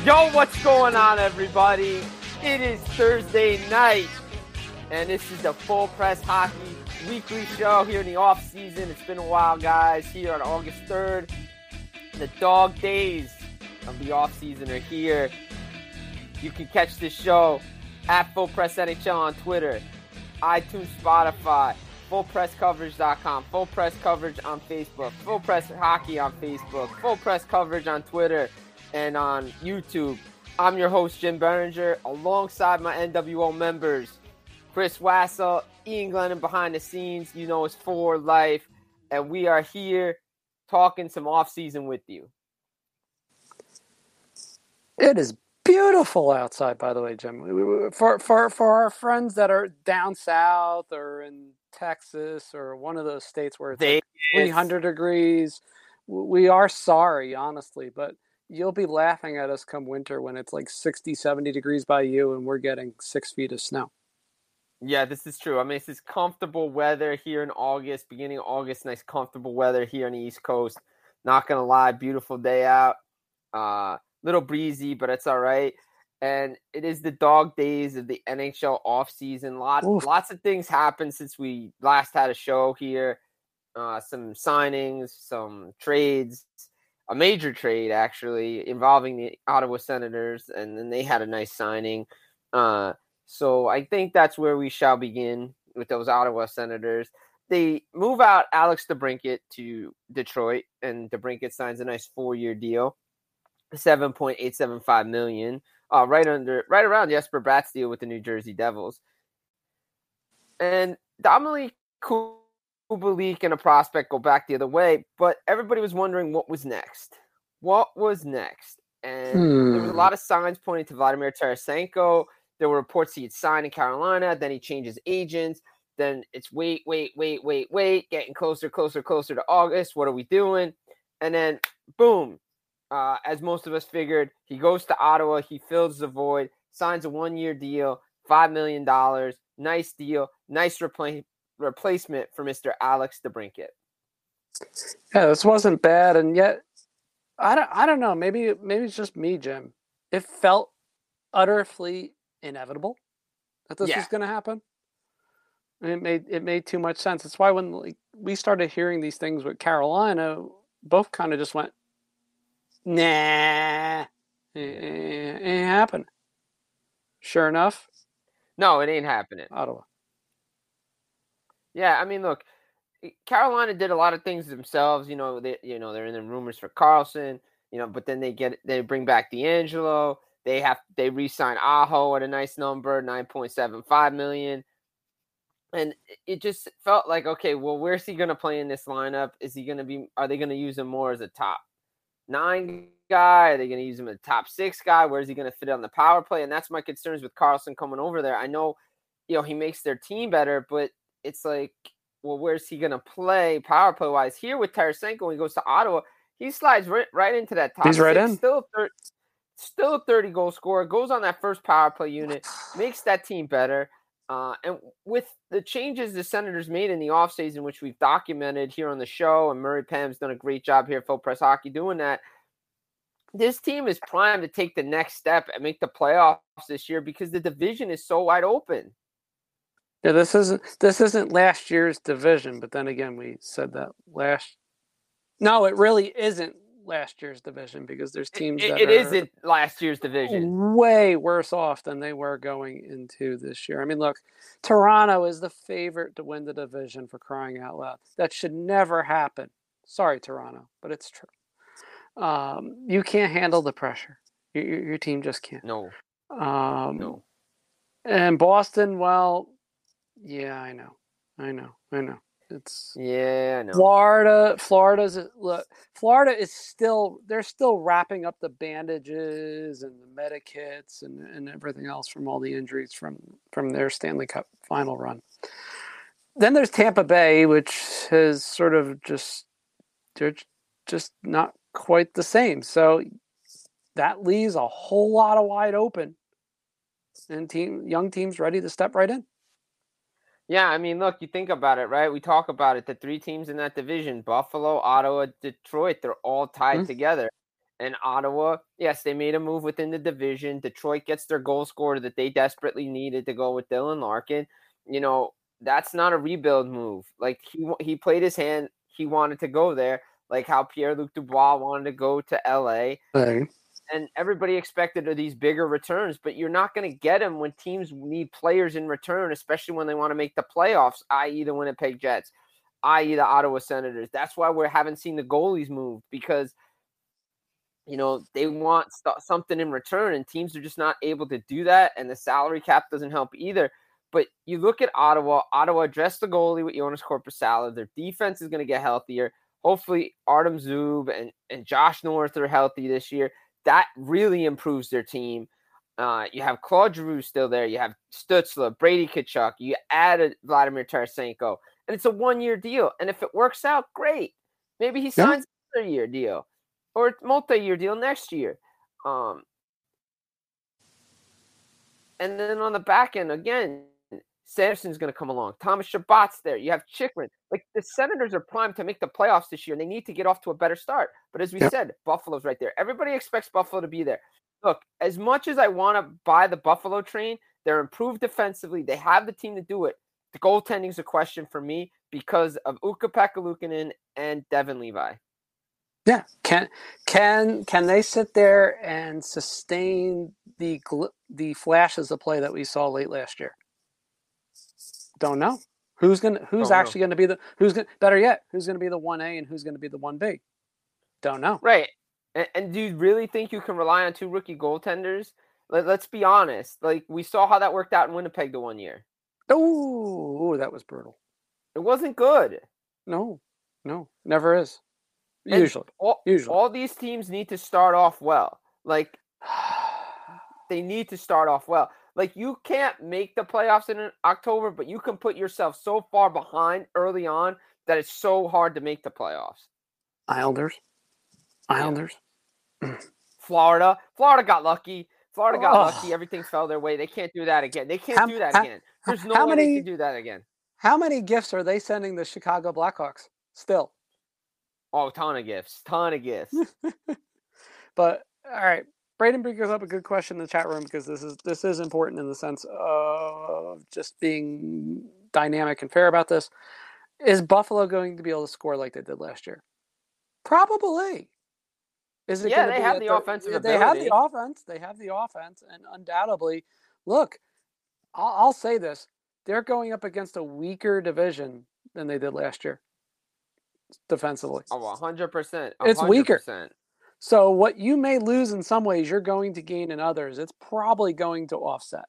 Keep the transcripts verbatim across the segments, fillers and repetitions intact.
Yo, what's going on, everybody? It is Thursday night, and this is the Full Press Hockey Weekly Show here in the off season. It's been a while, guys. Here on August third, the dog days of the off season are here. You can catch this show at Full Press N H L on Twitter, iTunes, Spotify, full press coverage dot com, Full Press Coverage on Facebook, Full Press Hockey on Facebook, Full Press Coverage on Twitter, and on YouTube. I'm your host, Jim Berenger, alongside my N W O members, Chris Wassel, Ian Glennon behind the scenes. You know, it's for life. And we are here talking some off-season with you. It is beautiful outside, by the way, Jim. For, for, for our friends that are down south or in Texas or one of those states where it's like three hundred degrees, we are sorry, honestly, but you'll be laughing at us come winter when it's like sixty, seventy degrees by you and we're getting six feet of snow. Yeah, this is true. I mean, this is comfortable weather here in August, beginning of August, nice comfortable weather here on the East Coast. Not going to lie, beautiful day out. Uh, little breezy, but it's all right. And it is the dog days of the N H L offseason. Lot, lots of things happened since we last had a show here. Uh, some signings, some trades. A major trade, actually, involving the Ottawa Senators, and then they had a nice signing. Uh, so I think that's where we shall begin with those Ottawa Senators. They move out Alex DeBrincat to Detroit, and DeBrincat signs a nice four-year deal, seven point eight seven five million dollars, uh, right under, right around Jesper Bratt's deal with the New Jersey Devils. And Dominique Cool. Kubalik and a prospect go back the other way, but everybody was wondering what was next. What was next? And hmm. there was a lot of signs pointing to Vladimir Tarasenko. There were reports he had signed in Carolina. Then he changes agents. Then it's wait, wait, wait, wait, wait, getting closer, closer, closer to August. What are we doing? And then, boom, uh, as most of us figured, he goes to Ottawa. He fills the void, signs a one-year deal, five million dollars. Nice deal. Nice replacement. replacement for Mister Alex DeBrincat. Yeah, this wasn't bad, and yet I don't I don't know, maybe maybe it's just me, Jim. It felt utterly inevitable that this yeah. was going to happen. And it made it made too much sense. It's why when like we started hearing these things with Carolina, both kind of just went, nah, it ain't happening. Sure enough, no, it ain't happening. Ottawa. Yeah, I mean, look, Carolina did a lot of things themselves. You know, they, you know, they're in the rumors for Carlson. You know, but then they get they bring back D'Angelo. They have they re-sign Aho at a nice number, nine point seven five million. And it just felt like, okay, well, where's he going to play in this lineup? Is he going to be? Are they going to use him more as a top nine guy? Are they going to use him as a top six guy? Where is he going to fit on the power play? And that's my concerns with Carlson coming over there. I know, you know, he makes their team better, but it's like, well, where's he going to play power play wise? Here with Tarasenko, when he goes to Ottawa, he slides right, right into that top He's six. Right in. Still, thir- still a thirty-goal scorer, goes on that first power play unit, makes that team better. Uh, and with the changes the Senators made in the offseason, which we've documented here on the show, and Murray Pam's done a great job here at Full Press Hockey doing that, this team is primed to take the next step and make the playoffs this year because the division is so wide open. Yeah, this isn't this isn't last year's division, but then again, we said that last. No, it really isn't last year's division because there's teams it, that it are isn't last year's division. Way worse off than they were going into this year. I mean, look, Toronto is the favorite to win the division, for crying out loud. That should never happen. Sorry, Toronto, but it's true. Um, you can't handle the pressure. Your, your team just can't. No. Um, no. And Boston, well. Yeah, I know, I know, I know. It's yeah, I know. Florida. Florida's look. Florida is still. They're still wrapping up the bandages and the medikits and, and everything else from all the injuries from from their Stanley Cup final run. Then there's Tampa Bay, which has sort of just they're just not quite the same. So that leaves a whole lot of wide open, and team young teams ready to step right in. Yeah, I mean, look, you think about it, right? We talk about it. The three teams in that division, Buffalo, Ottawa, Detroit, they're all tied mm-hmm. together. And Ottawa, yes, they made a move within the division. Detroit gets their goal scorer that they desperately needed to go with Dylan Larkin. You know, that's not a rebuild move. Like, he he played his hand. He wanted to go there, like how Pierre-Luc Dubois wanted to go to L A. Hey. And everybody expected these bigger returns, but you're not going to get them when teams need players in return, especially when they want to make the playoffs, that is the Winnipeg Jets, that is the Ottawa Senators. That's why we haven't seen the goalies move, because – you know, they want st- something in return, and teams are just not able to do that, and the salary cap doesn't help either. But you look at Ottawa. Ottawa addressed the goalie with Jonas Korpisalo. Their defense is going to get healthier. Hopefully, Artem Zub and, and Josh North are healthy this year. That really improves their team. Uh, you have Claude Giroux still there. You have Stützle, Brady Tkachuk. You added Vladimir Tarasenko, and it's a one-year deal. And if it works out, great. Maybe he signs yeah. another year deal. Or multi-year deal next year. Um, and then on the back end, again, Sanderson's going to come along. Thomas Chabot's there. You have Chychrun. Like, the Senators are primed to make the playoffs this year, and they need to get off to a better start. But as we yep. said, Buffalo's right there. Everybody expects Buffalo to be there. Look, as much as I want to buy the Buffalo train, they're improved defensively. They have the team to do it. The goaltending is a question for me because of Ukko-Pekka Luukkonen and Devin Levi. Yeah, can can can they sit there and sustain the gl- the flashes of play that we saw late last year? Don't know. Who's gonna who's Don't actually know. gonna be the who's gonna better yet, who's gonna be the one A and who's gonna be the one B? Don't know. Right. And, and do you really think you can rely on two rookie goaltenders? Let, let's be honest. Like, we saw how that worked out in Winnipeg the one year. Oh, that was brutal. It wasn't good. No, no, never is. And Usually, all, usually, all these teams need to start off well. Like, they need to start off well. Like, you can't make the playoffs in October, but you can put yourself so far behind early on that it's so hard to make the playoffs. Islanders, Islanders, yeah. Florida, Florida got lucky. Florida got oh. lucky. Everything fell their way. They can't do that again. They can't how, do that how, again. There's no how way many, they can do that again. How many gifts are they sending the Chicago Blackhawks still? Oh, ton of gifts. Ton of gifts. But, all right. Braden brings up a good question in the chat room because this is this is important in the sense of just being dynamic and fair about this. Is Buffalo going to be able to score like they did last year? Probably. Is it? Yeah, they have the offensive ability. They have the offense. They have the offense, and undoubtedly, look, I'll, I'll say this: they're going up against a weaker division than they did last year. Defensively. Oh, one hundred percent. It's weaker. So what you may lose in some ways, you're going to gain in others. It's probably going to offset.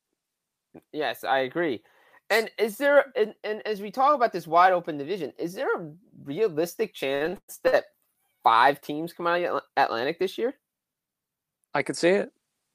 Yes, I agree. And is there, and, and as we talk about this wide open division, is there a realistic chance that five teams come out of Atlantic this year? I could see it.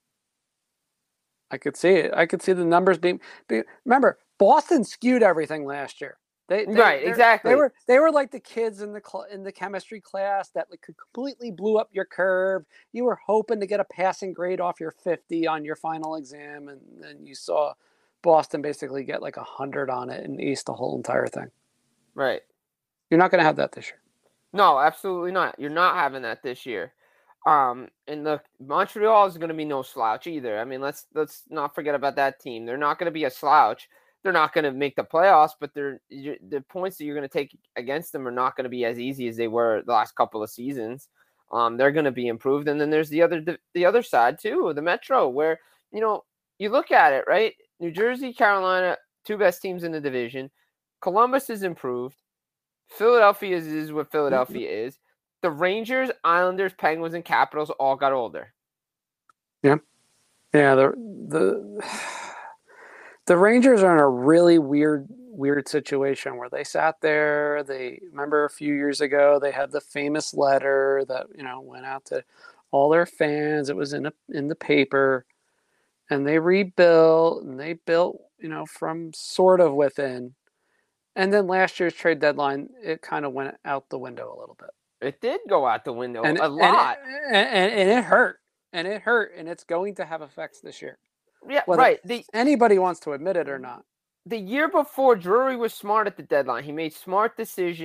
I could see it. I could see the numbers being, being remember, Boston skewed everything last year. They, they, right, exactly. They were they were like the kids in the cl- in the chemistry class that like completely blew up your curve. You were hoping to get a passing grade off your fifty on your final exam, and then you saw Boston basically get like a hundred on it and ace the whole entire thing. Right. You're not going to have that this year. No, absolutely not. You're not having that this year. Um, and the Montreal is going to be no slouch either. I mean, let's let's not forget about that team. They're not going to be a slouch. They're not going to make the playoffs, but they're the points that you're going to take against them are not going to be as easy as they were the last couple of seasons. Um, they're going to be improved, and then there's the other the, the other side too, the Metro, where you know you look at it, right? New Jersey, Carolina, two best teams in the division. Columbus is improved. Philadelphia is, is what Philadelphia is. The Rangers, Islanders, Penguins, and Capitals all got older. Yeah, yeah. The the. The Rangers are in a really weird, weird situation where they sat there. They remember a few years ago, they had the famous letter that, you know, went out to all their fans. It was in a, in the paper, and they rebuilt and they built, you know, from sort of within. And then last year's trade deadline, it kind of went out the window a little bit. It did go out the window and, a lot. And it, and, and it hurt. And it hurt. And it's going to have effects this year. Yeah, Whether right. The, anybody wants to admit it or not. The year before, Drury was smart at the deadline. He made smart decisions.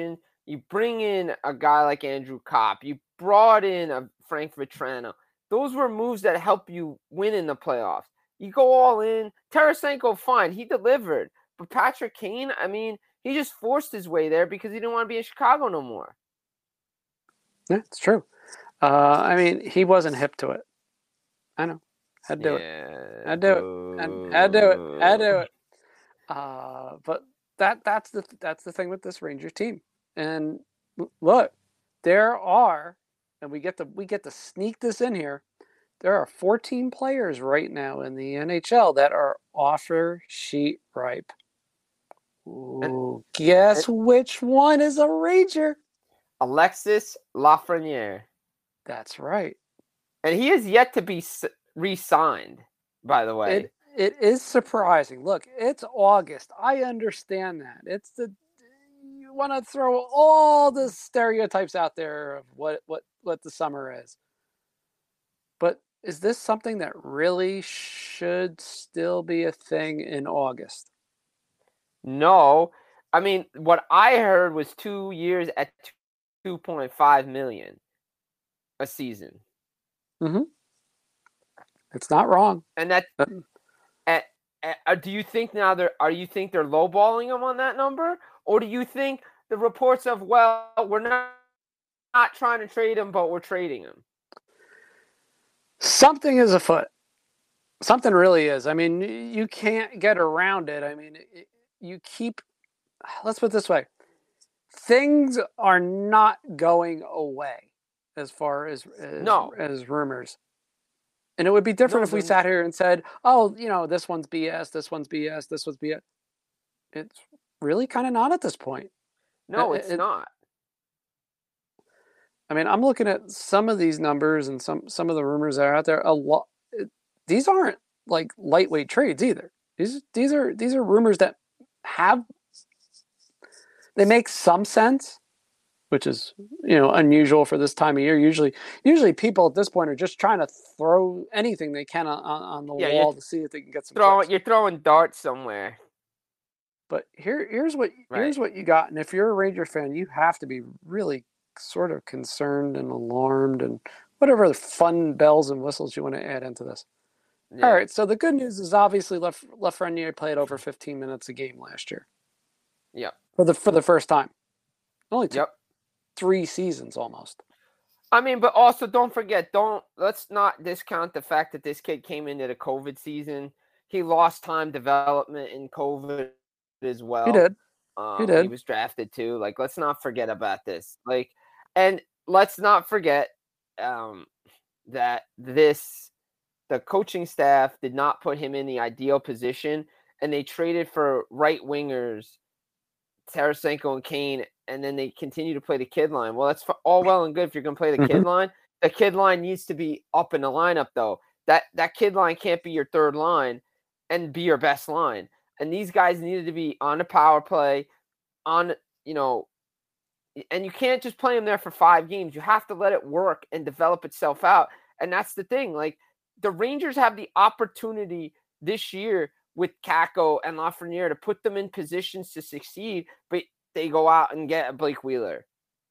You bring in a guy like Andrew Kopp. You brought in a Frank Vetrano. Those were moves that help you win in the playoffs. You go all in. Tarasenko, fine. He delivered. But Patrick Kane, I mean, he just forced his way there because he didn't want to be in Chicago no more. Yeah, it's true. Uh, I mean, he wasn't hip to it. I know. Had to do yeah, it. Had to do it. Had, had to do it. Had to do it. Uh, but that that's the that's the thing with this Rangers team. And look, there are, and we get to we get to sneak this in here. There are fourteen players right now in the N H L that are offer sheet ripe. Ooh, and, guess and, which one is a Ranger? Alexis Lafreniere. That's right. And he is yet to be re-signed, by the way. It, it is surprising. Look, it's August. I understand that. It's the you want to throw all the stereotypes out there of what, what, what the summer is. But is this something that really should still be a thing in August? No. I mean, what I heard was two years at two point five million dollars a season. Mm-hmm. It's not wrong. And that at, at, do you think now they're are you think they're lowballing him on that number? Or do you think the reports of, well, we're not, not trying to trade him, but we're trading him? Something is afoot. Something really is. I mean, you can't get around it. I mean, it, you keep, let's put it this way. Things are not going away as far as, as, no. as rumors. And it would be different no, if we sat here and said, oh, you know, this one's B S, this one's B S, this one's B S. It's really kind of not at this point. No, it's it, not. I mean, I'm looking at some of these numbers and some, some of the rumors that are out there. A lot. These aren't like lightweight trades either. These these are these are rumors that have they make some sense, which is, you know, unusual for this time of year. Usually, usually people at this point are just trying to throw anything they can on, on the yeah, wall to see if they can get some. Throwing, you're throwing darts somewhere. But here, here's what right. here's what you got. And if you're a Ranger fan, you have to be really sort of concerned and alarmed and whatever the fun bells and whistles you want to add into this. Yeah. All right. So the good news is obviously Laf- Lafreniere played over fifteen minutes a game last year. Yep. For the for the first time. Only took yep. three seasons almost. I mean, but also don't forget, don't let's not discount the fact that this kid came into the COVID season. He lost time development in COVID as well. He did. Um, he did. He was drafted too. Like, let's not forget about this. Like, and let's not forget um, that this the coaching staff did not put him in the ideal position, and they traded for right wingers, Tarasenko and Kane, and then they continue to play the kid line. Well, that's all well and good if you're going to play the kid line. The kid line needs to be up in the lineup, though. That that kid line can't be your third line and be your best line. And these guys needed to be on the power play, on, you know, and you can't just play them there for five games. You have to let it work and develop itself out. And that's the thing. Like, the Rangers have the opportunity this year with Kakko and Lafreniere to put them in positions to succeed, but they go out and get a Blake Wheeler.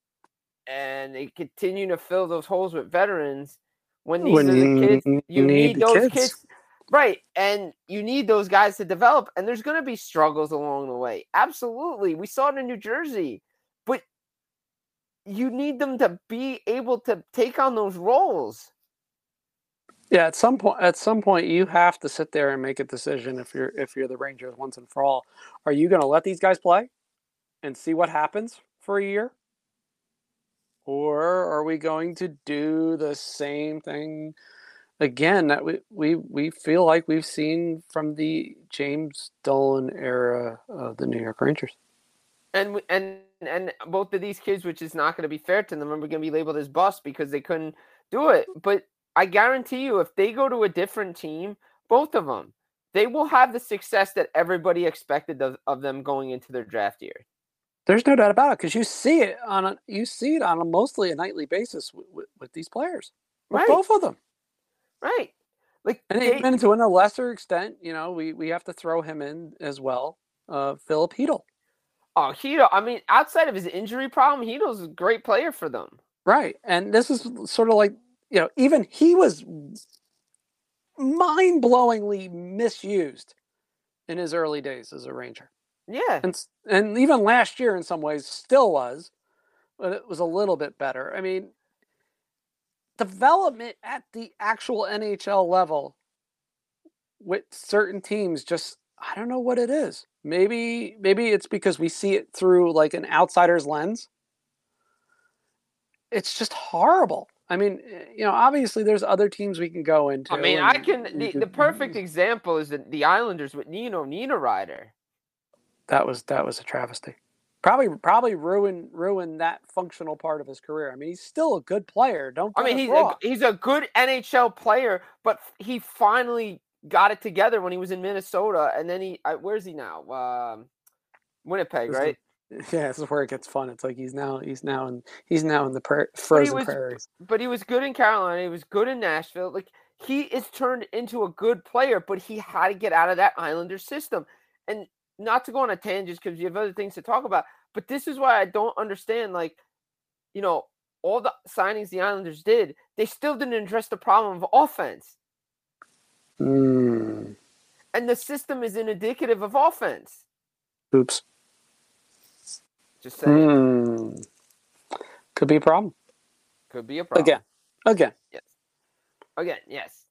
And they continue to fill those holes with veterans when these when are the kids. You need, need those kids. kids. Right. And you need those guys to develop. And there's going to be struggles along the way. Absolutely. We saw it in New Jersey. But you need them to be able to take on those roles. Yeah, at some point, at some point, you have to sit there and make a decision. If you're if you're the Rangers once and for all, are you going to let these guys play and see what happens for a year, or are we going to do the same thing again that we we we feel like we've seen from the James Dolan era of the New York Rangers? And and and both of these kids, which is not going to be fair to them, are going to be labeled as bust because they couldn't do it, but I guarantee you, if they go to a different team, both of them, they will have the success that everybody expected of, of them going into their draft year. There's no doubt about it, because you see it on a you see it on a mostly a nightly basis with, with, with these players, with right. both of them, right? Like, and they, even to a lesser extent, you know, we we have to throw him in as well, uh, Philip Hedl. Oh, Hito, I mean, outside of his injury problem, Hito's a great player for them. Right. And this is sort of like, you know, even he was mind-blowingly misused in his early days as a Ranger. Yeah. And and even last year in some ways still was, but it was a little bit better. I mean, development at the actual N H L level with certain teams just I don't know what it is. Maybe maybe it's because we see it through like an outsider's lens. It's just horrible. I mean, you know, obviously there's other teams we can go into. I mean, I can the, the perfect example is the, the Islanders with Nino Niederreiter. That was that was a travesty. Probably probably ruined ruined that functional part of his career. I mean, he's still a good player. Don't get I mean, he's wrong. a, he's a good N H L player, but he finally got it together when he was in Minnesota, and then he uh, where's he now? Um, Winnipeg, This right? Is, yeah, this is where it gets fun. It's like he's now he's now in he's now in the pra- frozen but was, prairies. But he was good in Carolina. He was good in Nashville. Like he is turned into a good player, but he had to get out of that Islander system. And not to go on a tangent because you have other things to talk about, but this is why I don't understand. Like, you know, all the signings the Islanders did, they still didn't address the problem of offense. Mm. And the system is indicative of offense. Oops. Just saying. Mm. Could be a problem. Could be a problem. Again. Again. Yes. Again, yes.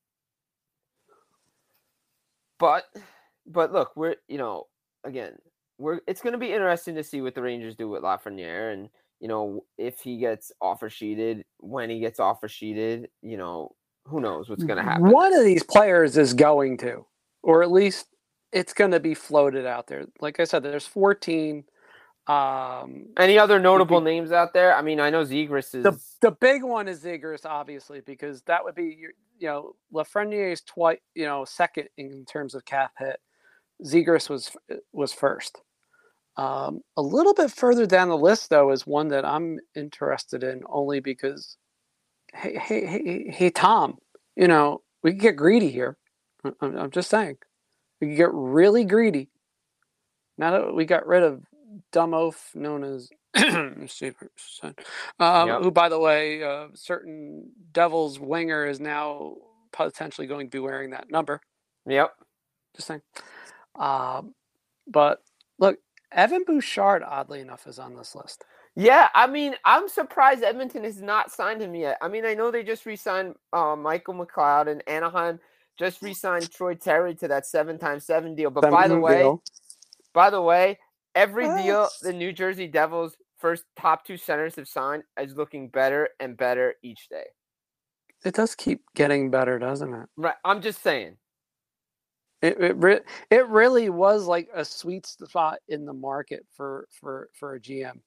But, but look, we're, you know, again, we're, it's going to be interesting to see what the Rangers do with Lafreniere and, you know, if he gets offer sheeted, when he gets offer sheeted, you know, who knows what's going to happen. One of these players is going to, or at least it's going to be floated out there. Like I said, there's fourteen. Um, Any other notable be, names out there? I mean, I know Zegras is the the big one is Zegras, obviously, because that would be your, you know, Lafreniere is twice, you know, second in terms of cap hit. Zegras was was first. Um, a little bit further down the list, though, is one that I'm interested in only because, hey, hey, hey, hey, Tom, you know, we can get greedy here. I'm, I'm just saying, we can get really greedy. Now that we got rid of dumb oaf known as Severson, um, yep. who, by the way, uh, certain Devils winger is now potentially going to be wearing that number. Yep. Just saying. Um, but look, Evan Bouchard, oddly enough, is on this list. Yeah, I mean, I'm surprised Edmonton has not signed him yet. I mean, I know they just re-signed uh, Michael McLeod, and Anaheim just re-signed Troy Terry to that seven times seven deal. But seven by the way, deal. by the way, every yes. deal the New Jersey Devils first top two centers have signed is looking better and better each day. It does keep getting better, doesn't it? Right. I'm just saying. It it, re- it really was like a sweet spot in the market for for, for a G M.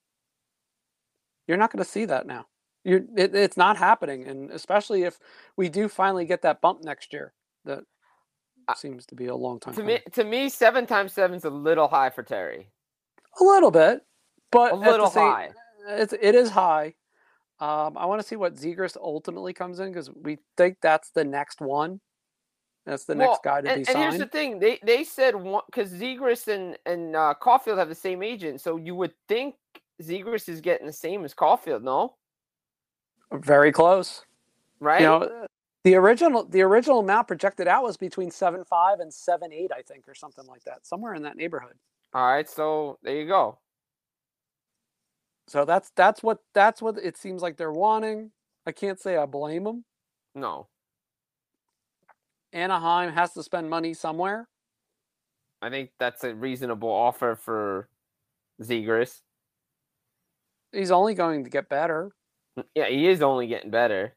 You're not going to see that now. You're it, it's not happening, and especially if we do finally get that bump next year. That seems to be a long time. To me, to me, seven times seven is a little high for Terry. A little bit, but a little same, high. It's it is high. Um, I want to see what Zegras ultimately comes in because we think that's the next one. That's the well, next guy to and, be signed. And here's the thing: they they said because Zegras and and uh, Caulfield have the same agent, so you would think Zegras is getting the same as Caulfield, no? Very close, right? You know, the original the original amount projected out was between seven five and seven eight, I think, or something like that, somewhere in that neighborhood. All right, so there you go. So that's that's what that's what it seems like they're wanting. I can't say I blame them. No. Anaheim has to spend money somewhere. I think that's a reasonable offer for Zegras. He's only going to get better. Yeah, he is only getting better.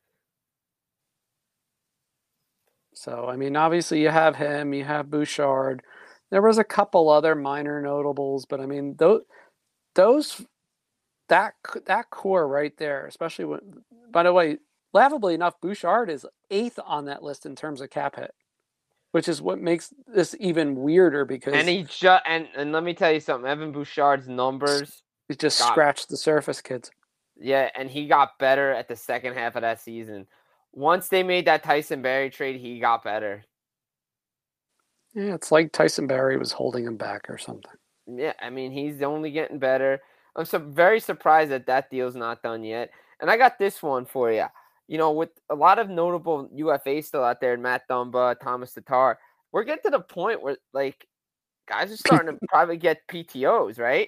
So, I mean, obviously you have him, you have Bouchard. There was a couple other minor notables, but I mean, those, those, that, that core right there, especially when, by the way, laughably enough, Bouchard is eighth on that list in terms of cap hit, which is what makes this even weirder because. And he just, and, and let me tell you something, Evan Bouchard's numbers. He just got, scratched the surface, kids. Yeah, and he got better at the second half of that season. Once they made that Tyson Barrie trade, he got better. Yeah, it's like Tyson Barrie was holding him back or something. Yeah, I mean, he's only getting better. I'm so very surprised that that deal's not done yet. And I got this one for you. You know, with a lot of notable U F As still out there, Matt Dumba, Thomas Tatar, we're getting to the point where like guys are starting to probably get P T Os, right?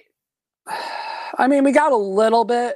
I mean, we got a little bit.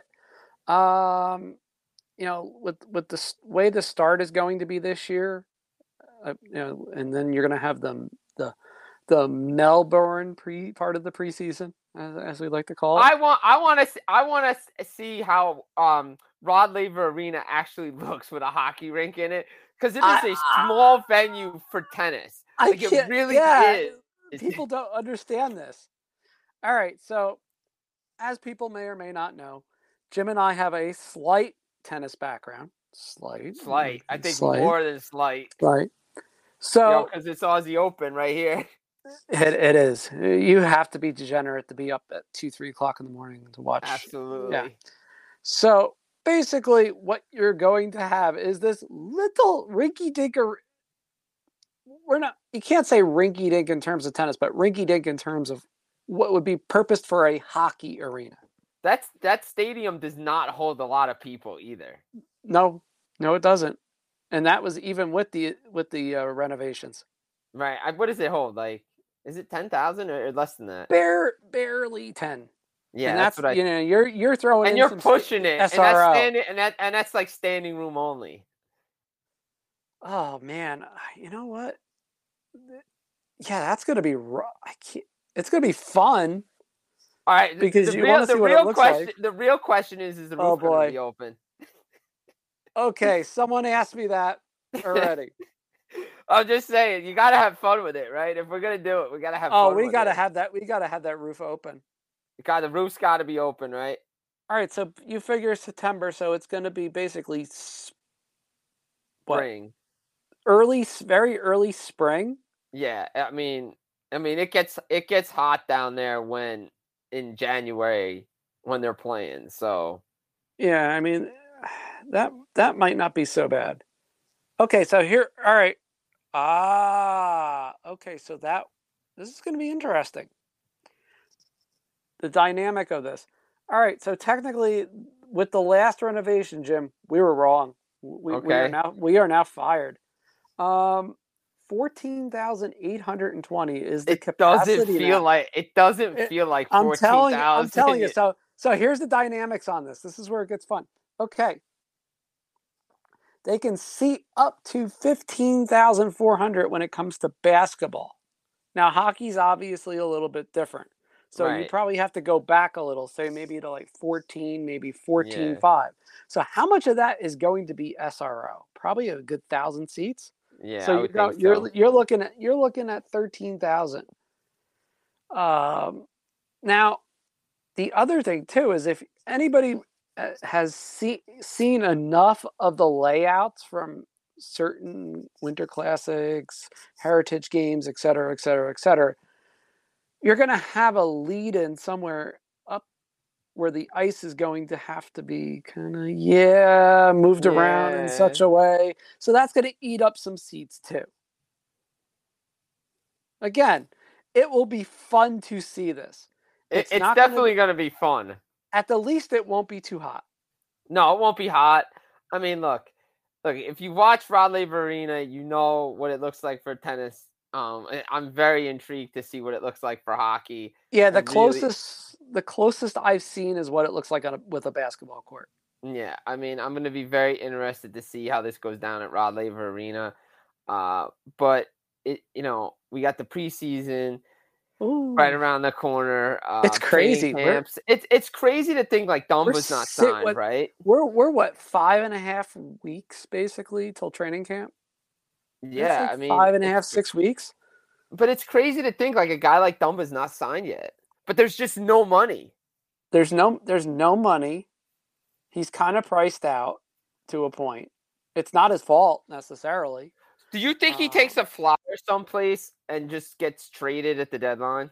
Um, you know, with with the s- way the start is going to be this year, uh, you know, and then you're going to have the the the Melbourne pre part of the preseason, as, as we like to call it. I want, I want to, I want to see how um, Rod Laver Arena actually looks with a hockey rink in it, because it is I, a small venue for tennis. I Like it can't. really Yeah, is. people don't understand this. All right, so as people may or may not know, Jim and I have a slight tennis background. Slight, Slight. I think slight, more than slight. slight. So, you know, because it's Aussie Open right here. It, it is. You have to be degenerate to be up at two, three o'clock in the morning to watch. Absolutely. Yeah. So basically, what you're going to have is this little rinky-dink. We're not. You can't say rinky-dink in terms of tennis, but rinky-dink in terms of what would be purposed for a hockey arena. That's that stadium does not hold a lot of people either. No, no, it doesn't. And that was even with the with the uh, renovations. Right. I, what does it hold? Like, is it ten thousand or, or less than that? Bare, barely ten. Yeah, and that's, that's, what I. You know, you're you're throwing and in you're some pushing it, S and R O. that's standing, and that and that's like standing room only. Oh man, you know what? Yeah, that's gonna be. I can't. It's gonna be fun. All right, because the, you real, want to see the what real it looks question. like. The real question is: Is the roof Oh, going boy. to be open? Okay, someone asked me that already. I'm just saying, you got to have fun with it, right? If we're gonna do it, we got to have. Oh, fun we with gotta it. have that. We gotta have that roof open. God, the roof's got to be open, right? All right, so you figure September, so it's going to be basically Spring, what? Early, very early spring. Yeah, I mean, I mean, it gets it gets hot down there when in January when they're playing. So yeah, I mean, that that might not be so bad. Okay, so here, all right. Ah, okay, so that this is going to be interesting. The dynamic of this. All right, so technically, with the last renovation, Jim, we were wrong. We, okay. we are now we are now fired. Um, fourteen thousand eight hundred and twenty is the it capacity. Doesn't feel now. like it doesn't it, feel like I'm fourteen telling you. I'm thousand. telling you. So so here's the dynamics on this. This is where it gets fun. Okay. They can seat up to fifteen thousand four hundred when it comes to basketball. Now, hockey's obviously a little bit different. So Right. you probably have to go back a little, say maybe to like fourteen, maybe fourteen five. Yeah. So how much of that is going to be S R O? Probably a good thousand seats. Yeah, so I you would go, think you're so. you're looking at you're looking at thirteen thousand. Um, now, the other thing too is if anybody has see, seen enough of the layouts from certain Winter Classics, Heritage Games, et cetera, et cetera, et cetera, you're going to have a lead in somewhere up where the ice is going to have to be kind of, yeah, moved yeah. around in such a way. So that's going to eat up some seats too. Again, it will be fun to see this. It's, it's not definitely going to be fun. At the least, it won't be too hot. No, it won't be hot. I mean, look, look. If you watch Rod Laver Arena, you know what it looks like for tennis. Um, I'm very intrigued to see what it looks like for hockey. Yeah, the closest really... the closest I've seen is what it looks like on a, with a basketball court. Yeah, I mean, I'm going to be very interested to see how this goes down at Rod Laver Arena. Uh, but it, you know, we got the preseason. Ooh. Right around the corner. Uh, it's crazy. Camps. It's it's crazy to think like Dumba's not signed, what, right? We're we're what five and a half weeks basically till training camp. Yeah, like I mean five and a half, six weeks. But it's crazy to think like a guy like Dumba's not signed yet. But there's just no money. There's no there's no money. He's kind of priced out to a point. It's not his fault necessarily. Do you think he um, takes a flyer someplace and just gets traded at the deadline?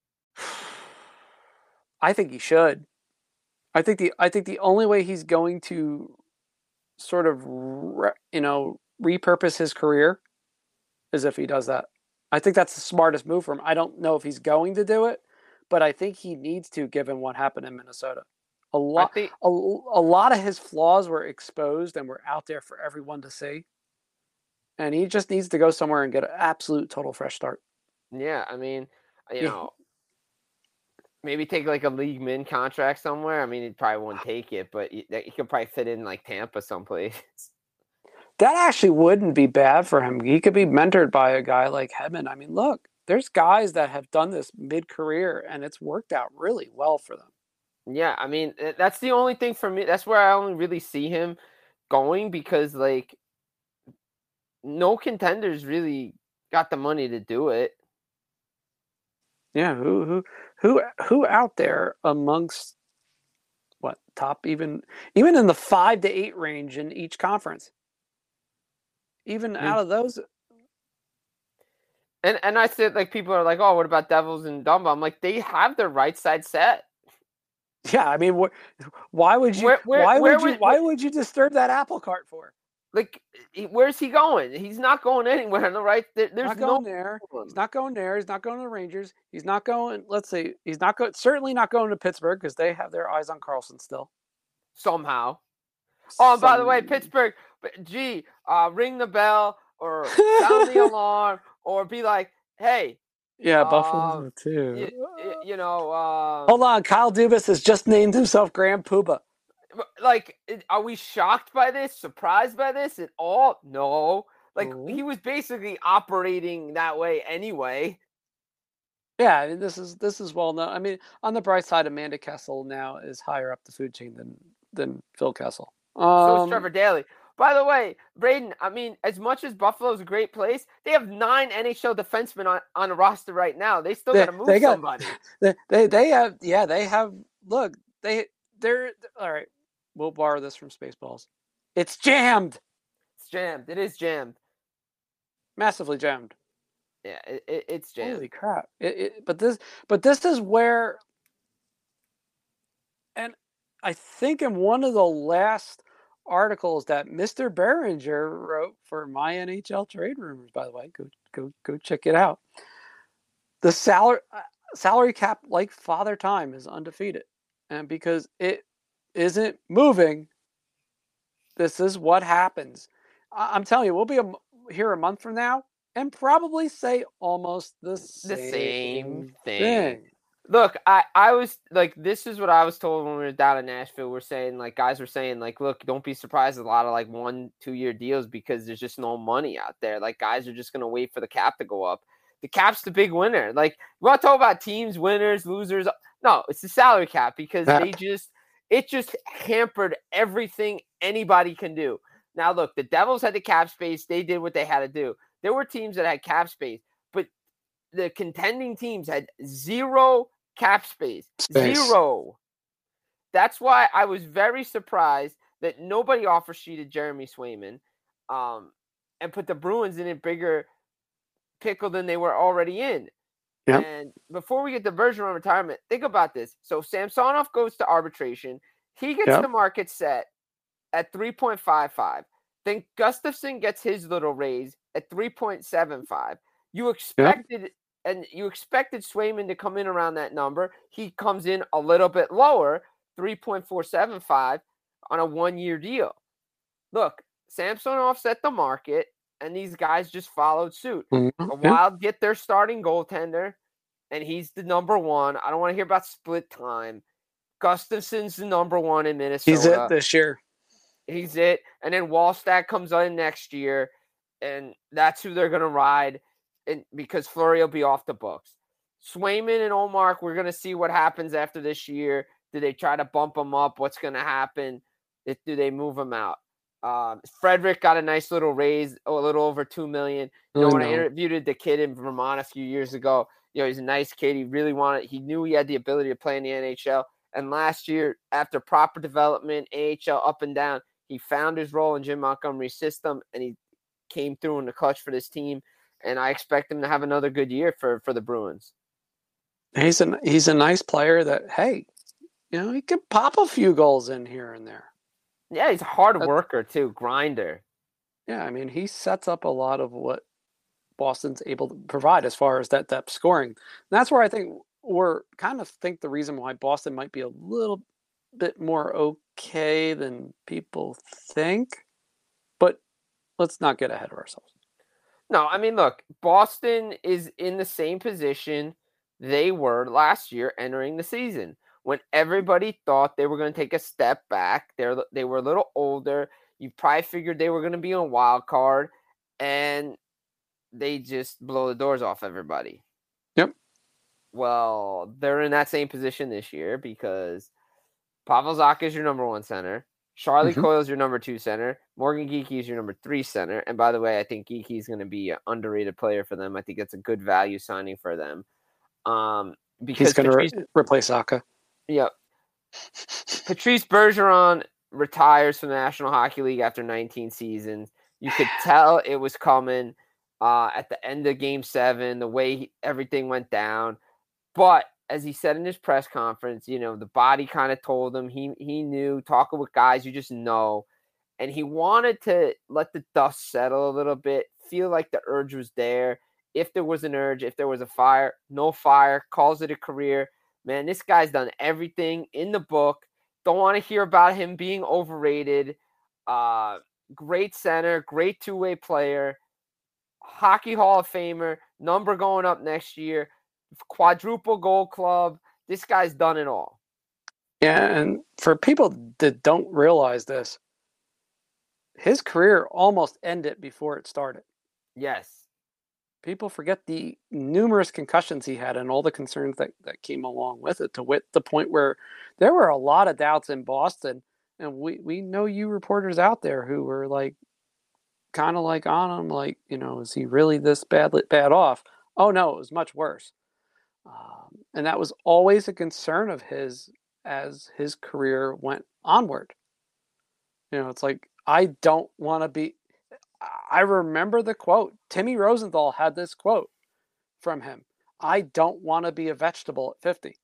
I think he should. I think the I think the only way he's going to sort of re, you know repurpose his career is if he does that. I think that's the smartest move for him. I don't know if he's going to do it, but I think he needs to, given what happened in Minnesota. A I lot, think a, a lot of his flaws were exposed and were out there for everyone to see. And he just needs to go somewhere and get an absolute total fresh start. yeah, I mean, you Yeah. know, maybe take like a league min contract somewhere. I mean, he probably won't take it, but he, he could probably fit in like Tampa someplace. That actually wouldn't be bad for him. He could be mentored by a guy like Hedman. I mean, look, there's guys that have done this mid-career, and it's worked out really well for them. Yeah, I mean, that's the only thing for me. That's where I only really see him going because, like, no contenders really got the money to do it. Yeah, who who who who out there amongst what top even even in the five to eight range in each conference? Even I mean, out of those, and and I said like people are like, oh, what about Devils and Dumbo? I'm like, they have their right side set. yeah. I mean, wh- why would you? Where, where, why where would you? would, Why where, would you disturb that apple cart for? like, where's he going? He's not going anywhere. No, right? There, there's Not going no there. problem. He's not going there. He's not going to the Rangers. He's not going. Let's see. He's not going. Certainly not going to Pittsburgh because they have their eyes on Carlson still. Somehow. Oh, and by the way, Some- Pittsburgh, gee, uh, ring the bell or sound the alarm or be like, hey, Yeah, um, Buffalo too. you, you know, um, Hold on, Kyle Dubas has just named himself Graham Puba. like, are we shocked by this? Surprised by this at all? No. Like, No. he was basically operating that way anyway. Yeah, I mean, this is this is well known. I mean, on the bright side, Amanda Kessel now is higher up the food chain than than Phil Kessel. Um, So is Trevor Daley. By the way, Braden, I mean, as much as Buffalo's a great place, they have nine N H L defensemen on, on the roster right now. They still got to move they got, somebody. They, they they have yeah they have look they they're all right. We'll borrow this from Spaceballs. It's jammed. It's jammed. It is jammed. Massively jammed. Yeah, it, it, it's jammed. Holy crap! It, it, but this but this is where, and I think in one of the last articles that Mister Behringer wrote for My N H L Trade Rumors, by the way, go go go check it out. The salary uh, salary cap, like Father Time, is undefeated, and because it isn't moving, this is what happens. I- I'm telling you, we'll be a, here a month from now and probably say almost the same, The same thing. thing. Look, I, I was like, this is what I was told when we were down in Nashville. We're saying, like, guys were saying, like, look, don't be surprised at a lot of like one, two year deals because there's just no money out there. Like, guys are just going to wait for the cap to go up. The cap's the big winner. Like, we want to talk about teams, winners, losers. No, it's the salary cap because Yeah. they just, it just hampered everything anybody can do. Now, look, the Devils had the cap space. They did what they had to do. There were teams that had cap space, but the contending teams had zero cap space. Space. Zero. That's why I was very surprised that nobody offer sheeted Jeremy Swayman um, and put the Bruins in a bigger pickle than they were already in. Yep. And before we get to Bergeron retirement, think about this. So Samsonov goes to arbitration. He gets Yep. the market set at three point five five. Then Gustafsson gets his little raise at three point seven five. You expected and you expected Swayman to come in around that number. He comes in a little bit lower, three point four seven five on a one-year deal. Look, Samsonov set the market, and these guys just followed suit. Mm-hmm. The Wild get their starting goaltender, and he's the number one. I don't want to hear about split time. Gustafsson's the number one in Minnesota. He's it this year. He's it. And then Wallstad comes in next year, and that's who they're going to ride and because Fleury will be off the books. Swayman and Omar, we're going to see what happens after this year. Do they try to bump them up? What's going to happen? If, do they move them out? Um, Frederick got a nice little raise, a little over two million dollars. You know, Oh, when no. I interviewed the kid in Vermont a few years ago, you know, he's a nice kid. He really wanted, he knew he had the ability to play in the N H L. And last year, after proper development, A H L up and down, he found his role in Jim Montgomery's system, and he came through in the clutch for this team. And I expect him to have another good year for, for the Bruins. He's a he's a nice player that, hey, you know, he could pop a few goals in here and there. Yeah, he's a hard That's- worker too, grinder. Yeah, I mean, he sets up a lot of what Boston's able to provide as far as that depth scoring. And that's where I think or kind of think the reason why Boston might be a little bit more okay than people think. But let's not get ahead of ourselves. No, I mean, look, Boston is in the same position they were last year entering the season when everybody thought they were going to take a step back. They're, they were a little older. You probably figured they were going to be on wild card, and they just blow the doors off everybody. Yep. Well, they're in that same position this year because Pavel Zacha is your number one center. Charlie mm-hmm. Coyle is your number two center. Morgan Geekie is your number three center. And by the way, I think Geekie is going to be an underrated player for them. I think it's a good value signing for them. Um, because He's going to re- replace Zacha. Yep. Patrice Bergeron retires from the National Hockey League after nineteen seasons. You could tell it was coming uh, at the end of Game seven, the way he, everything went down. But as he said in his press conference, you know, the body kind of told him he he knew, talking with guys, you just know. And he wanted to let the dust settle a little bit, feel like the urge was there. If there was an urge, if there was a fire, no fire, calls it a career. Man, this guy's done everything in the book. Don't want to hear about him being overrated. Uh, great center, great two-way player, Hockey Hall of Famer, number going up next year. Quadruple Gold Club. This guy's done it all. Yeah, and for people that don't realize this, his career almost ended before it started. Yes. People forget the numerous concussions he had and all the concerns that, that came along with it, to wit the point where there were a lot of doubts in Boston. And we, we know you reporters out there who were like, kind of like on him, like, you know, is he really this bad, bad off? Oh, no, it was much worse. Um, and that was always a concern of his as his career went onward. You know, it's like, I don't want to be, I remember the quote. Timmy Rosenthal had this quote from him. I don't want to be a vegetable at fifty.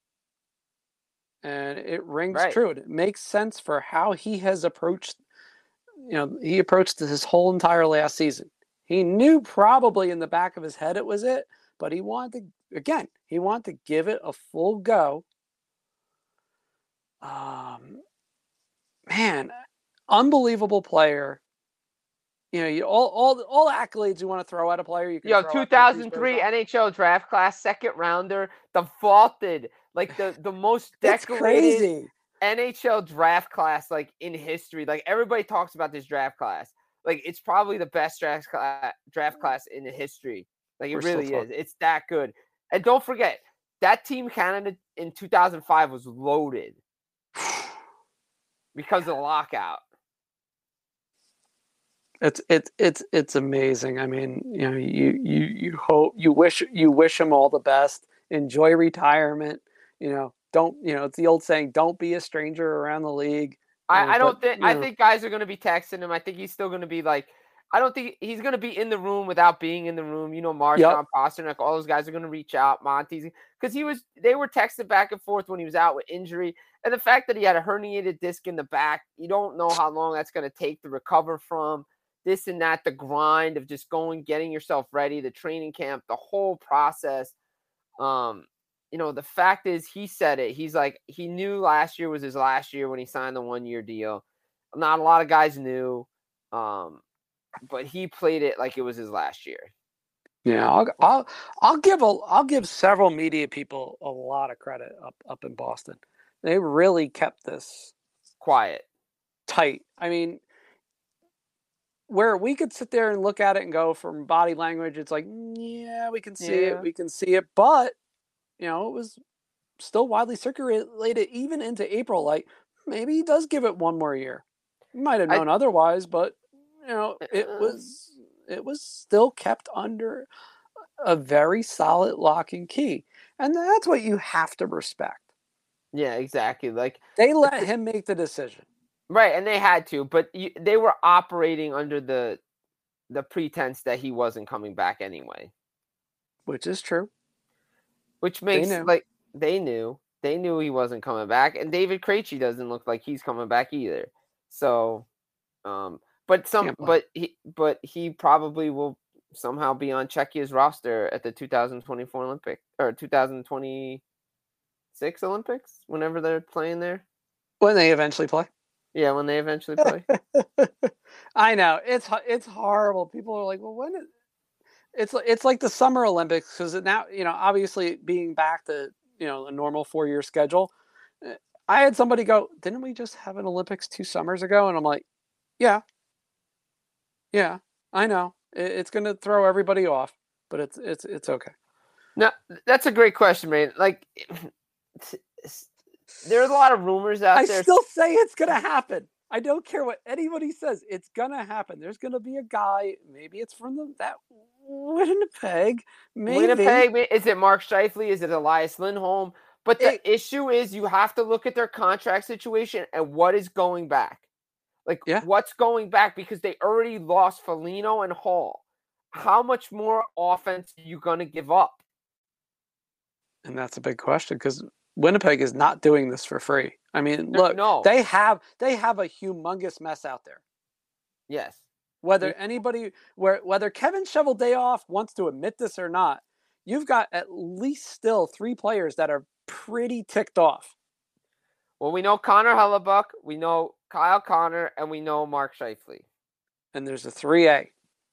And it rings right. true. It makes sense for how he has approached, you know, he approached his whole entire last season. He knew probably in the back of his head it was it, but he wanted to, again, he wanted to give it a full go. Um, man, unbelievable player. You know, you all all all accolades you want to throw at a player. You can Yo, throw two thousand three N H L draft class, second rounder, the vaulted, like the, the most decorated N H L draft class like in history. Like everybody talks about this draft class. Like it's probably the best draft class, draft class in the history. Like it We're really is. It's that good. And don't forget, that Team Canada in two thousand five was loaded because of the lockout. It's it's it's it's amazing. I mean, you know, you you you hope you wish you wish him all the best. Enjoy retirement. You know, don't you know? It's the old saying: "Don't be a stranger around the league." I, you know, I don't but, think you know. I think guys are going to be texting him. I think he's still going to be like. I don't think he's going to be in the room without being in the room. You know, Marchand, yep. Pasternak, all those guys are going to reach out. Monty's because he was. They were texting back and forth when he was out with injury, and the fact that he had a herniated disc in the back. You don't know how long that's going to take to recover from. This and that, the grind of just going, getting yourself ready, the training camp, the whole process. Um, you know, the fact is he said it. He's like, he knew last year was his last year when he signed the one-year deal. Not a lot of guys knew, um, but he played it like it was his last year. Yeah, I'll I'll I'll give a I'll give several media people a lot of credit up up in Boston. They really kept this quiet, tight. I mean, where we could sit there and look at it and go from body language, it's like, yeah, we can see yeah. it, we can see it. But, you know, it was still widely circulated even into April. Like, maybe he does give it one more year. You might have known I, otherwise, but, you know, it was it was still kept under a very solid lock and key. And that's what you have to respect. Yeah, exactly. Like they let him make the decision. Right, and they had to, but you, they were operating under the the pretense that he wasn't coming back anyway. Which is true. Which makes, they like, they knew. They knew he wasn't coming back, and David Krejci doesn't look like he's coming back either. So, um, but some, but he, but he probably will, somehow be on Czechia's roster at the two thousand twenty-four Olympic or two thousand twenty-six Olympics, whenever they're playing there. When they eventually play. Yeah, when they eventually play. I know it's it's horrible. People are like, well, when is, it's it's like the Summer Olympics, because now, you know, obviously being back to, you know, a normal four year schedule. I had somebody go, didn't we just have an Olympics two summers ago? And I'm like, yeah, yeah, I know. It, it's going to throw everybody off, but it's it's it's okay. No, that's a great question, man. Like, there's a lot of rumors out I there. I still say it's going to happen. I don't care what anybody says. It's going to happen. There's going to be a guy. Maybe it's from the, that Winnipeg. Maybe. Winnipeg. Is it Mark Scheifele? Is it Elias Lindholm? But the it, issue is you have to look at their contract situation and what is going back. Like, yeah. what's going back, because they already lost Foligno and Hall. How much more offense are you going to give up? And that's a big question, because Winnipeg is not doing this for free. I mean, look, no. they have they have a humongous mess out there. Yes. Whether anybody, where whether Kevin Cheveldayoff wants to admit this or not, you've got at least still three players that are pretty ticked off. Well, we know Connor Hellebuck, we know Kyle Connor, and we know Mark Scheifele. And there's a three A.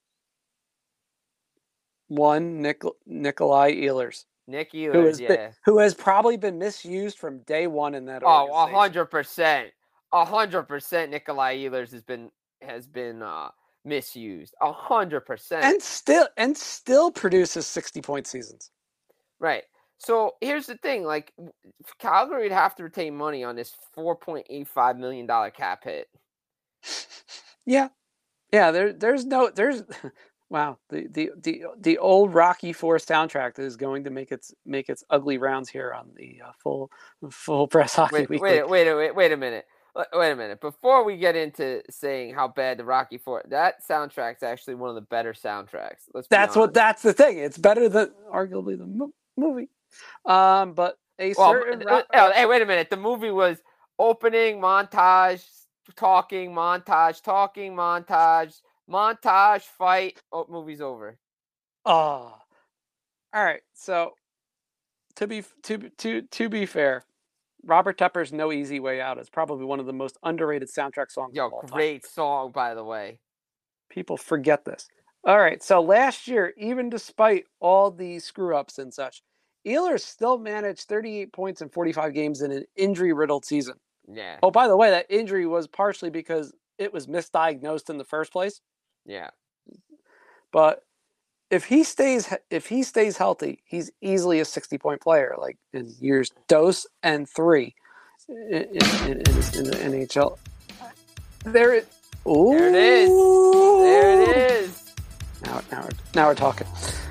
One, Nik- Nikolai Ehlers. Nick Ehlers, who has yeah. Been, who has probably been misused from day one in that oh, organization. Oh, one hundred percent. one hundred percent Nikolai Ehlers has been has been uh, misused. one hundred percent. And still and still produces sixty-point seasons. Right. So here's the thing, like, Calgary would have to retain money on this four point eight five million dollars cap hit. Yeah. Yeah, there there's no there's wow, the, the the the old Rocky Four soundtrack is going to make its make its ugly rounds here on the uh, full full press hockey wait, weekly. Wait, wait, wait, wait a minute. Wait a minute. Before we get into saying how bad the Rocky Four, that soundtrack's actually one of the better soundtracks. Let's be That's honest. what that's the thing. It's better than arguably the mo- movie. Um, but a well, certain uh, oh, hey, wait a minute. The movie was opening montage, talking montage, talking montage, montage, fight. Oh, movie's over. Oh, all right. So to be to to to be fair, Robert Tepper's "No Easy Way Out" is probably one of the most underrated soundtrack songs. Yo, of all great time. song, by the way. People forget this. All right. So last year, even despite all the screw ups and such, Ehlers still managed thirty-eight points in forty-five games in an injury-riddled season. Yeah. Oh, by the way, that injury was partially because it was misdiagnosed in the first place. Yeah. But if he stays if he stays healthy, he's easily a sixty-point player, like in years dose and three in, in, in, in the N H L. There it, ooh. there it is. There it is. Now, now, now we're talking.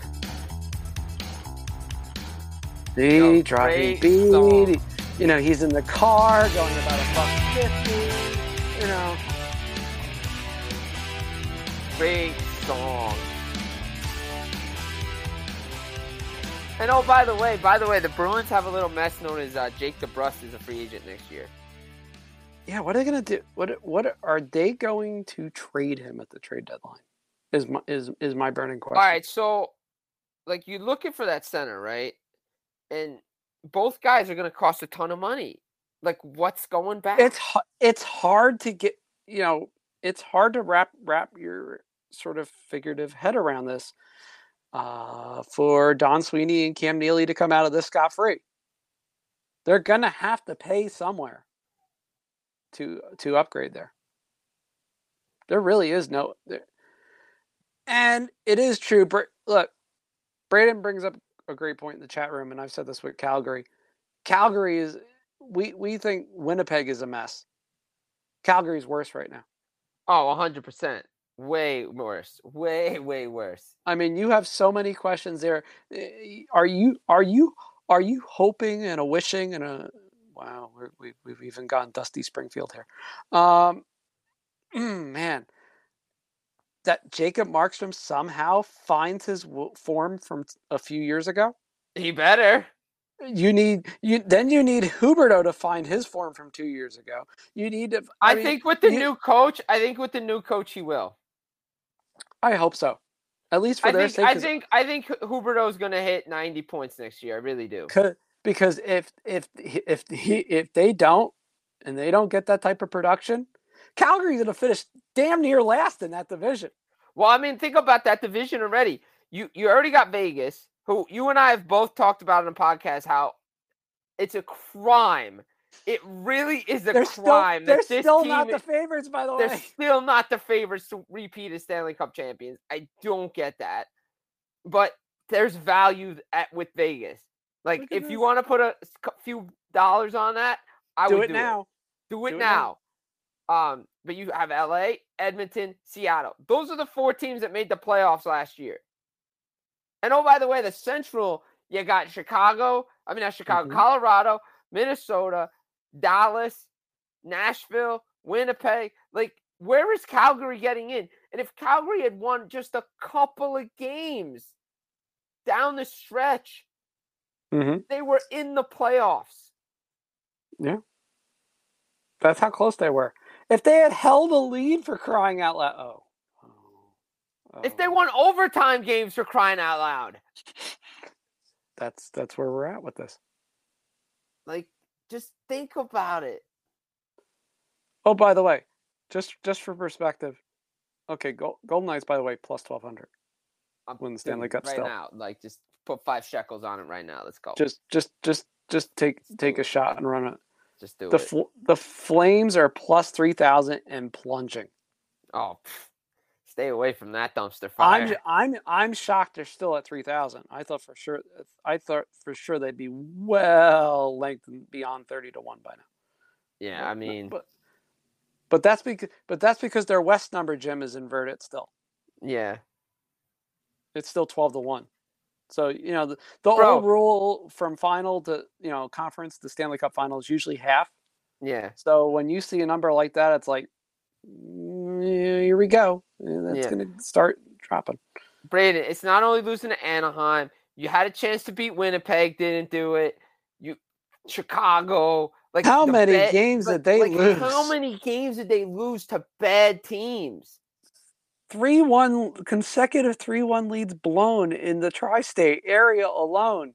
The Yo, driving beat. You know, he's in the car going about a buck fifty. You know, great song. And oh, by the way, by the way, the Bruins have a little mess known as uh, Jake DeBrusk is a free agent next year. Yeah, what are they gonna do? What what are they going to trade him at the trade deadline? Is my is is my burning question. All right, so like you're looking for that center, right? And both guys are going to cost a ton of money. Like, what's going back? It's it's hard to get, you know, it's hard to wrap wrap your sort of figurative head around this. Uh, for Don Sweeney and Cam Neely to come out of this scot-free. They're going to have to pay somewhere to to upgrade there. There really is no... There. And it is true. Look, Braden brings up a great point in the chat room, and I've said this with Calgary. Calgary is... We, we think Winnipeg is a mess. Calgary's worse right now. Oh, one hundred percent. Way worse. Way, way worse. I mean, you have so many questions there. Are you are you are you hoping and a wishing and a wow? We're, we we've even gotten Dusty Springfield here. Um, man, that Jacob Markstrom somehow finds his w- form from a few years ago. He better. You need you then you need Huberdeau to find his form from two years ago. You need to. I, I mean, think with the you, new coach, I think with the new coach he will. I hope so. At least for I their think sake. I think I think Huberdeau's going to hit ninety points next year. I really do. Because if if if he if they don't and they don't get that type of production, Calgary's going to finish damn near last in that division. Well, I mean, think about that division already. You you already got Vegas, who you and I have both talked about in the podcast how it's a crime. It really is a they're crime. Still, they're that this still team, not the favorites, by the way. They're still not the favorites to repeat as Stanley Cup champions. I don't get that. But there's value at with Vegas. Like, if this. you want to put a few dollars on that, I do would it do now. it. Do it do now. It now. Um, but you have L A, Edmonton, Seattle. Those are the four teams that made the playoffs last year. And oh, by the way, the Central, you got Chicago. I mean, not Chicago, mm-hmm. Colorado, Minnesota, Dallas, Nashville, Winnipeg. Like, where is Calgary getting in? And if Calgary had won just a couple of games down the stretch, mm-hmm. they were in the playoffs. Yeah. That's how close they were. If they had held a lead, for crying out loud. Oh. oh. If they won overtime games, for crying out loud. That's that's where we're at with this. Like, just think about it. Oh, by the way, just just for perspective, okay, Gold, Golden Knights, by the way, plus twelve hundred. Win the Stanley Cup right still. now. Like, just put five shekels on it right now. Let's go. Just just just just take just take a it. shot and run it. Just do the it. Fl- the Flames are plus three thousand and plunging. Oh, pff. Stay away from that dumpster fire. I'm I'm I'm shocked they're still at three thousand. I thought for sure I thought for sure they'd be well lengthened beyond thirty to one by now. Yeah, but, I mean, but but that's because but that's because their West number, Jim, is inverted still. Yeah, it's still twelve to one. So, you know, the, the Bro. old rule from final to, you know, conference, the Stanley Cup final is usually half. Yeah. So when you see a number like that, it's like, mm, here we go. That's yeah. going to start dropping. Braden, it's not only losing to Anaheim. You had a chance to beat Winnipeg, didn't do it. You, Chicago. Like, how many bad, games like, did they like lose? How many games did they lose to bad teams? three one consecutive three one leads blown in the tri-state area alone.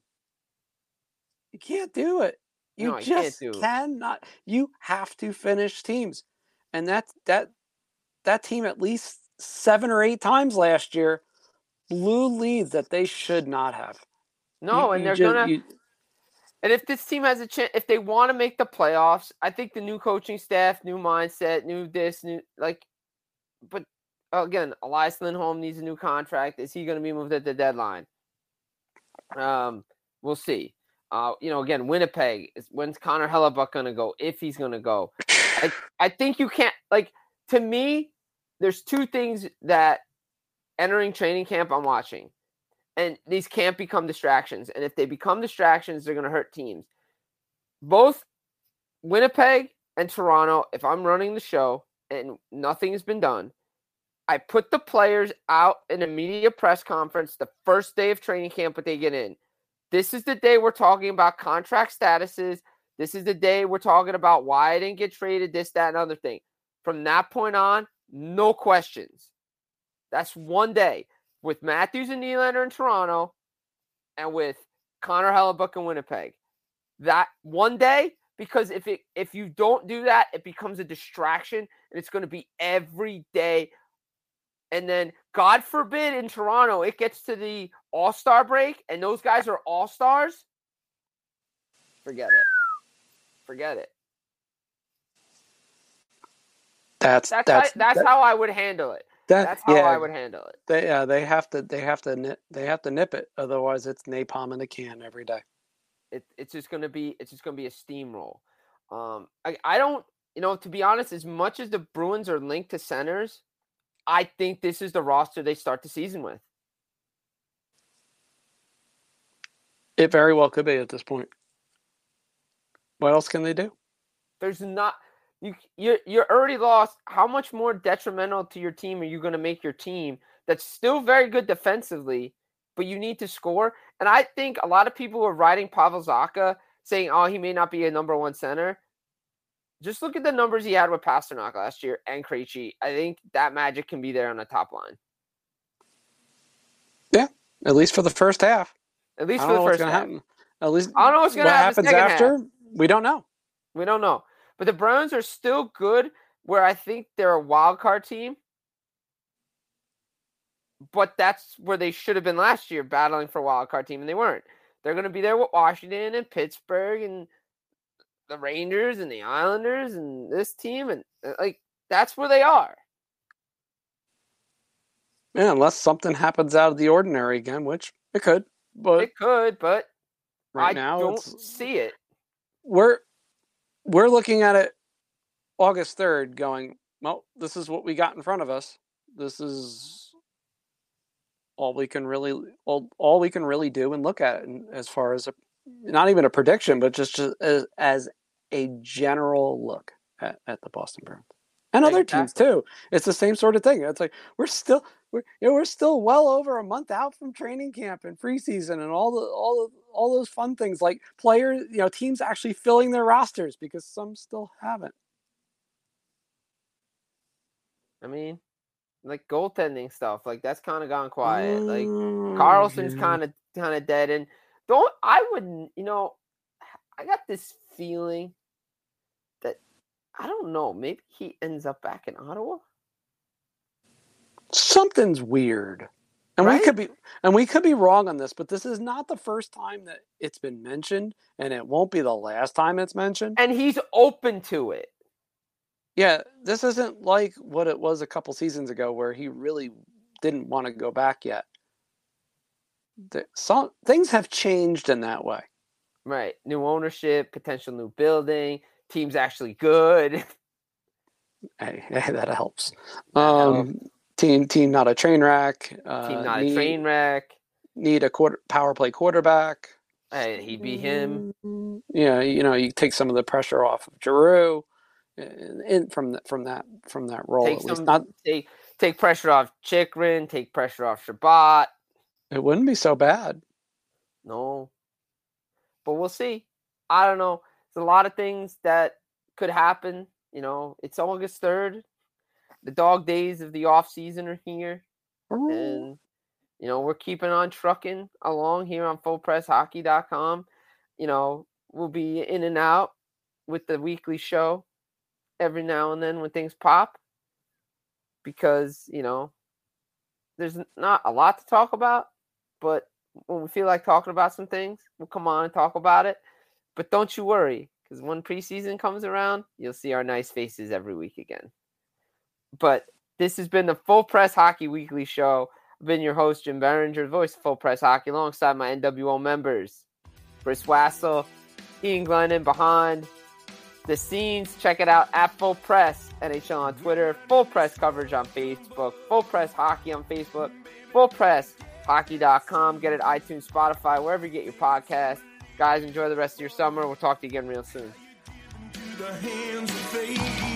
You can't do it. You no, just can't do cannot. You have to finish teams. And that that that team at least seven or eight times last year blew leads that they should not have. No, you, and you they're just, gonna you, and if this team has a chance, if they want to make the playoffs, I think the new coaching staff, new mindset, new this, new like but again, Elias Lindholm needs a new contract. Is he going to be moved at the deadline? Um, we'll see. Uh, you know, again, Winnipeg is when's Connor Hellebuck going to go? If he's going to go, I I think you can't like. To me, there's two things that entering training camp I'm watching, and these can't become distractions. And if they become distractions, they're going to hurt teams. Both Winnipeg and Toronto. If I'm running the show and nothing has been done, I put the players out in a media press conference the first day of training camp, but they get in. This is the day we're talking about contract statuses. This is the day we're talking about why I didn't get traded, this, that, and other thing. From that point on, no questions. That's one day with Matthews and Nylander in Toronto and with Connor Hellebuck in Winnipeg. That one day, because if it if you don't do that, it becomes a distraction, and it's going to be every day. And then, God forbid, in Toronto, it gets to the All-Star break, and those guys are All-Stars. Forget it. Forget it. That's that's that's how, that's that, how I would handle it. That, that's how yeah, I would handle it. They yeah, they have to they have to nip, they have to nip it. Otherwise, it's napalm in a can every day. It, it's just gonna be it's just gonna be a steamroll. Um, I I don't you know to be honest, as much as the Bruins are linked to centers, I think this is the roster they start the season with. It very well could be at this point. What else can they do? There's not you you're you're already lost. How much more detrimental to your team are you going to make your team that's still very good defensively, but you need to score? And I think a lot of people were writing Pavel Zacha saying, "Oh, he may not be a number one center." Just look at the numbers he had with Pasternak last year and Krejci. I think that magic can be there on the top line. At least for the first half. At least I for don't the know what's first gonna half. happen. At least I don't know what's going to what happen happens second after. half. We don't know. We don't know. But the Browns are still good, where I think they're a wild card team. But that's where they should have been last year, battling for a wild card team, and they weren't. They're going to be there with Washington and Pittsburgh and the Rangers and the Islanders and this team, and like that's where they are. Yeah, unless something happens out of the ordinary again, which it could. But it could, but right I now don't it's, see it. We're we're looking at it August third, going, well, this is what we got in front of us. This is all we can really all, all we can really do and look at it, and as far as a not even a prediction, but just, just as, as a general look at, at the Boston Bruins and other Exactly. teams too. It's the same sort of thing. It's like we're still we're you know, we're still well over a month out from training camp and preseason and all the all the, all those fun things, like players, you know, teams actually filling their rosters, because some still haven't. I mean, like goaltending stuff, like that's kind of gone quiet. Mm, like Carlson's yeah. kind of kind of dead, and don't I wouldn't you know I got this feeling that I don't know, maybe he ends up back in Ottawa. Something's weird, and right? we could be and we could be wrong on this, but this is not the first time that it's been mentioned, and it won't be the last time it's mentioned. And he's open to it. Yeah, this isn't like what it was a couple seasons ago, where he really didn't want to go back yet. The, some things have changed in that way. Right. New ownership, potential new building, team's actually good. Hey, hey that helps. That um, helps. Team, team, not a train wreck. Uh, team, not need, a train wreck. Need a quarter power play quarterback. Hey, he'd be him. Yeah, you know, you take some of the pressure off of Giroux, in, in from the, from that from that role. Take at some, least not take take pressure off Chikrin. Take pressure off Shabbat. It wouldn't be so bad. No, but we'll see. I don't know. There's a lot of things that could happen. You know, it's August third. The dog days of the off season are here, Ooh. and you know we're keeping on trucking along here on full press hockey dot com. You know, we'll be in and out with the weekly show every now and then when things pop, because you know there's not a lot to talk about, but when we feel like talking about some things, we'll come on and talk about it. But don't you worry, because when preseason comes around, you'll see our nice faces every week again. But this has been the Full Press Hockey Weekly Show. I've been your host, Jim Berenger, voice of Full Press Hockey, alongside my N W O members, Chris Wassel, Ian Glennon behind the scenes. Check it out at Full Press N H L on Twitter, Full Press Coverage on Facebook, Full Press Hockey on Facebook, full press hockey dot com. Get it iTunes, Spotify, wherever you get your podcast. Guys, enjoy the rest of your summer. We'll talk to you again real soon.